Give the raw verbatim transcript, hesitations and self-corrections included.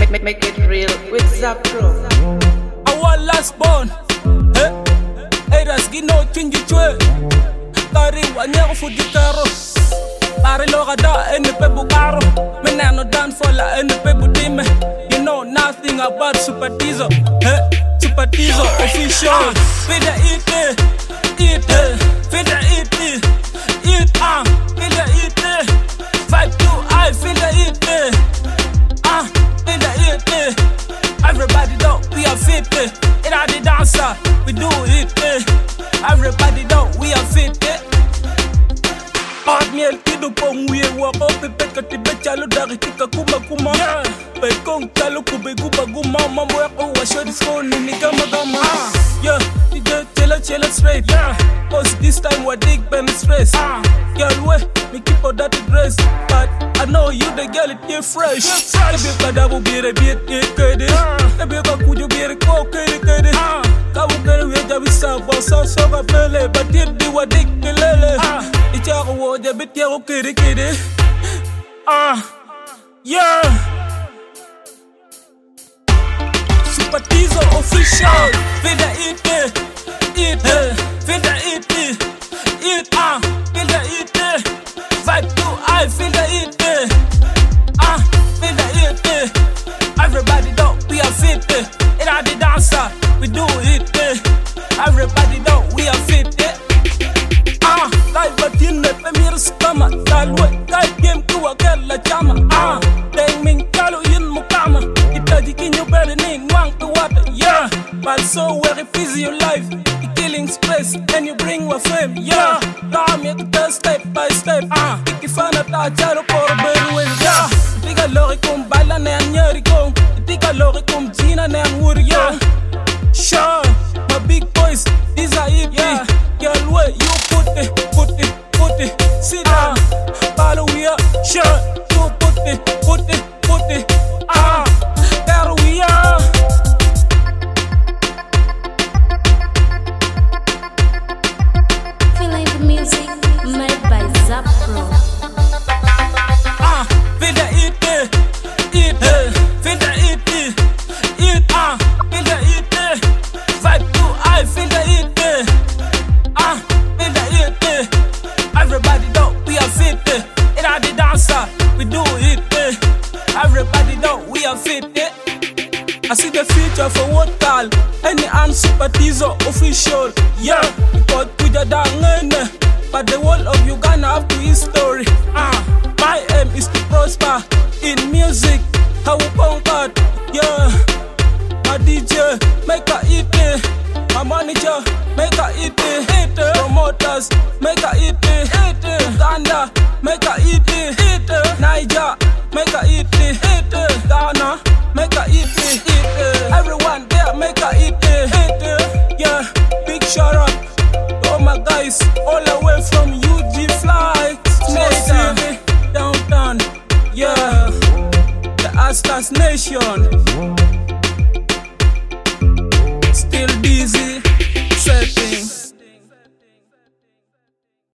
Make, make, make it real with Zapro. Our last born. Hey, hey, that's Gino Chinjichwe. Kari wanyako fudikaro. Pare logada ene pebukaro. Menano dan fola ene pebudime. You know nothing about Super Tizo. Hey, Super Tizo official. Vida ite, ite, vida ite, ite, ah, vida ite. Vibe to I, vida ite, ah, vida ite. Everybody know we are fit, eh. It are the dancer, we do it, eh. Everybody know we are fit, eh. Hot meal kidu pong we walk up the pet katibe chalo dari tika kuma kuma. Pe kong chalo kube guba guma mambo ya kuwa show this phone ni gama gama. Yeah, D J chela chela straight. Yeah, cause this time we dig pen stress. Girl we me keep on that dress, but I know you the girl it get fresh. Ebe kadabu bire bire kede. Ebe kakuju bire ko kede kede. Kabu kede we jabi sa bossa so ga pele, but it di wa dik lele. Ichako wo jabi tiago kede kede. Ah, yeah. Super Tizo official. Vida ite, ite, vida ite, ite, ah, vida ite. Vibe to I, vida ite, ah, vida ite. Everybody know we are fit, eh. It are the dancer, we do it, eh. Everybody know we are fit, eh. Ah, live at in the premier scammer. Talwe, guide game to a girl la chama. Ah, dang ming kalu in mukama. Itaji kinyo better ning wang to water, yeah. But so very busy your life, you killing stress, and you bring my fame, yeah. Now me to step by step, ah. Ikifana ta charo por beruel, yeah. Diga lori kum bala ne anyeri kum, diga lori kum jina ne anguri, yeah. Sure, my big boys, these are it, yeah. Girl, where you put it, put it, put it, sit down, follow we up, sure, you put it, put it, put it, ah. There we are. Feeling the music made by Zapro. Ah, vida ite, ite, vida ite, ite, ah, vida ite. Vibe to I, vida ite, ah, vida ite. Everybody know we are fit, eh. It are the dancer, we do it, eh. Everybody know we are fit, eh. I see the future for what call any and Super Tizo official, yeah. Because to the dang, but the whole of Uganda have to his story. Ah, my aim is to prosper in music. How we conquered, yeah. My D J make a hit, eh. My manager make a hit, eh. Promoters make a hit, eh. Uganda make a hit, eh. Niger make a hit, eh. Ghana make a hit, eh. Everyone there make a hit, eh. Yeah, big shout out to all my guys all the way from U G Fly, City, downtown, yeah, the Astas Nation.